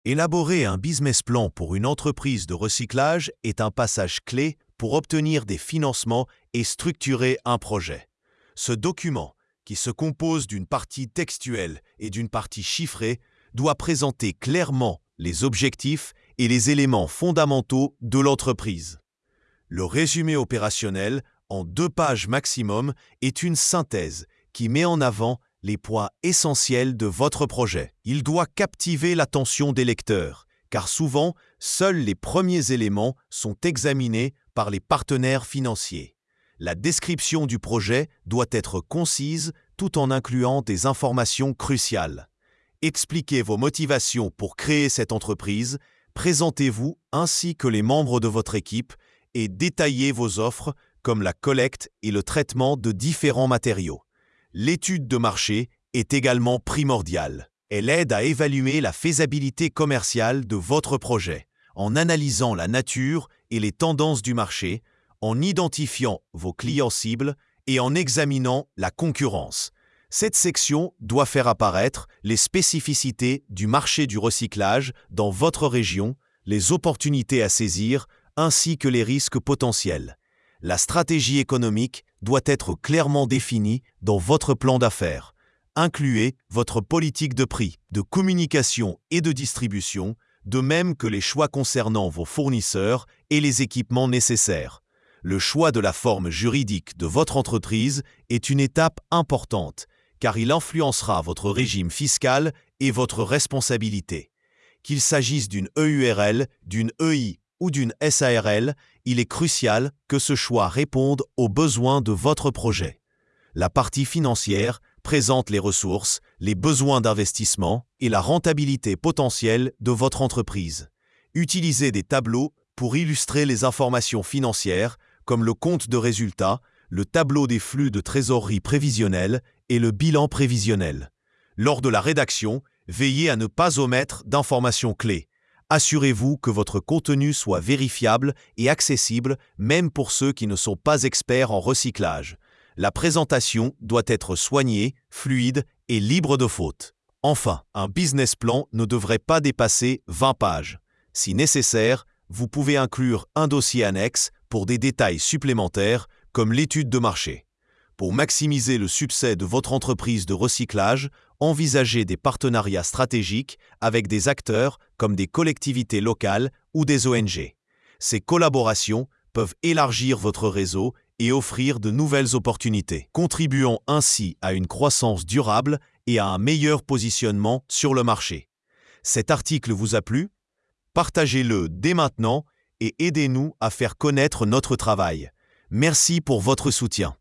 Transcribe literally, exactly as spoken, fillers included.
Élaborer un business plan pour une entreprise de recyclage est un passage clé pour obtenir des financements et structurer un projet. Ce document, qui se compose d'une partie textuelle et d'une partie chiffrée, doit présenter clairement les objectifs et les éléments fondamentaux de l'entreprise. Le résumé opérationnel, en deux pages maximum, est une synthèse qui met en avant les points essentiels de votre projet. Il doit captiver l'attention des lecteurs, car souvent, seuls les premiers éléments sont examinés par les partenaires financiers. La description du projet doit être concise tout en incluant des informations cruciales. Expliquez vos motivations pour créer cette entreprise, présentez-vous ainsi que les membres de votre équipe et détaillez vos offres comme la collecte et le traitement de différents matériaux. L'étude de marché est également primordiale. Elle aide à évaluer la faisabilité commerciale de votre projet, en analysant la nature et les tendances du marché, en identifiant vos clients cibles et en examinant la concurrence. Cette section doit faire apparaître les spécificités du marché du recyclage dans votre région, les opportunités à saisir, ainsi que les risques potentiels. La stratégie économique doit être clairement définie dans votre plan d'affaires. Incluez votre politique de prix, de communication et de distribution, de même que les choix concernant vos fournisseurs et les équipements nécessaires. Le choix de la forme juridique de votre entreprise est une étape importante, car il influencera votre régime fiscal et votre responsabilité. Qu'il s'agisse d'une E U R L, d'une E I ou d'une S A R L, il est crucial que ce choix réponde aux besoins de votre projet. La partie financière présente les ressources, les besoins d'investissement et la rentabilité potentielle de votre entreprise. Utilisez des tableaux pour illustrer les informations financières, comme le compte de résultat, le tableau des flux de trésorerie prévisionnelle et le bilan prévisionnel. Lors de la rédaction, veillez à ne pas omettre d'informations clés. Assurez-vous que votre contenu soit vérifiable et accessible, même pour ceux qui ne sont pas experts en recyclage. La présentation doit être soignée, fluide et libre de fautes. Enfin, un business plan ne devrait pas dépasser vingt pages. Si nécessaire, vous pouvez inclure un dossier annexe pour des détails supplémentaires, comme l'étude de marché. Pour maximiser le succès de votre entreprise de recyclage, envisagez des partenariats stratégiques avec des acteurs comme des collectivités locales ou des O N G. Ces collaborations peuvent élargir votre réseau et offrir de nouvelles opportunités, contribuant ainsi à une croissance durable et à un meilleur positionnement sur le marché. Cet article vous a plu? Partagez-le dès maintenant et aidez-nous à faire connaître notre travail. Merci pour votre soutien.